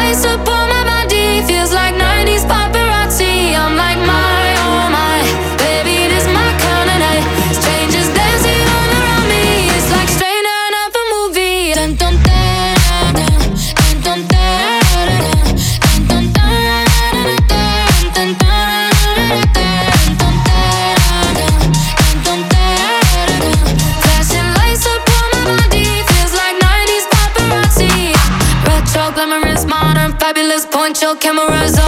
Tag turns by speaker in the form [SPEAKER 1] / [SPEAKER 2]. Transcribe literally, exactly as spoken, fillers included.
[SPEAKER 1] lights up on my body, feels like nineties paparazzi. I'm like my, oh my, baby, this my kind of night. Strangers dancing all around me, it's like straight out of a movie. Dun dun dun dun, dun dun dun dun, dun dun dun dun, dun dun dun dun. Flashing lights up on my body, feels like nineties paparazzi. Retro, glamorous, modern, fabulous. Point your cameras